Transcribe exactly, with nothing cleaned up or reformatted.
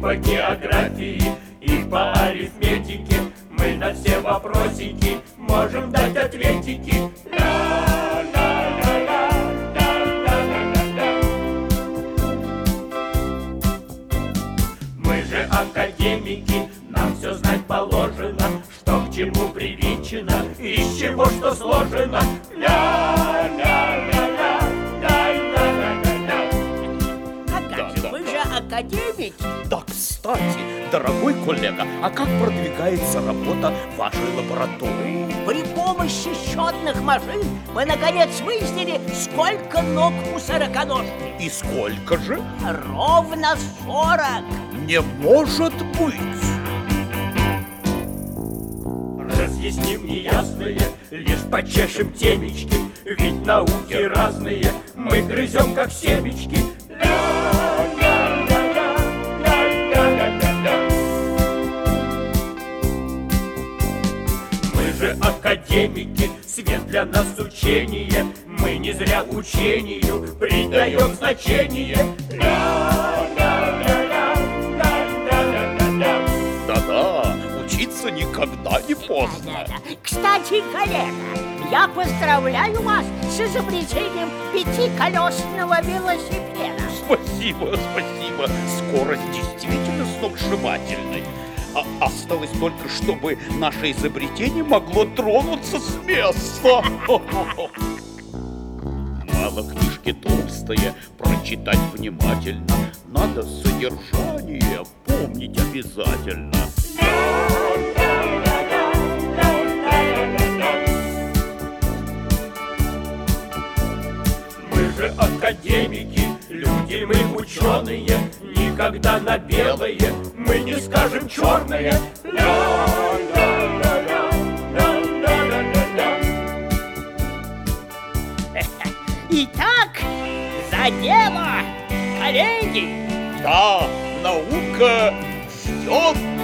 по географии и по арифметике. Мы на все вопросики можем дать ответики. Ля-ля-ля-ля, ля-ля-ля-ля-ля. Мы же академики, нам все знать положено, что к чему привинчено, из чего что сложено. Ля-ля-ля-ля, ля-ля-ля-ля-ля. А как же, вы же академики. Да, кстати, дорогой коллега, а как продвигается работа вашей лаборатории? При помощи счетных машин мы наконец выяснили, сколько ног у сороконожки. И сколько же? Ровно сорок. Не может быть! Разъясним неясное, лишь почешем темечки, ведь науки разные, мы грызем как семечки. Ля-ля-ля-ля, ля-ля-ля-ля-ля. Мы же академики, свет для нас учение, мы не зря учению придаем значение. Ля-ля-ля-ля, ля-ля-ля-ля-ля. Да-да, учиться никогда не поздно. Да-да-да. Кстати, коллега, я поздравляю вас с изобретением пятиколесного велосипеда. Спасибо, спасибо. Скорость действительно сногсшибательной. А осталось только, чтобы наше изобретение могло тронуться с места. Мало книжки толстые, прочитать внимательно. Надо содержание помнить обязательно. Мы же академики, люди мы ученые, никогда на белое мы не скажем черное. Ля-ля-ля-ля, ля-ля-ля-ля-ля. Итак, за дело, коллеги! Да, наука ждет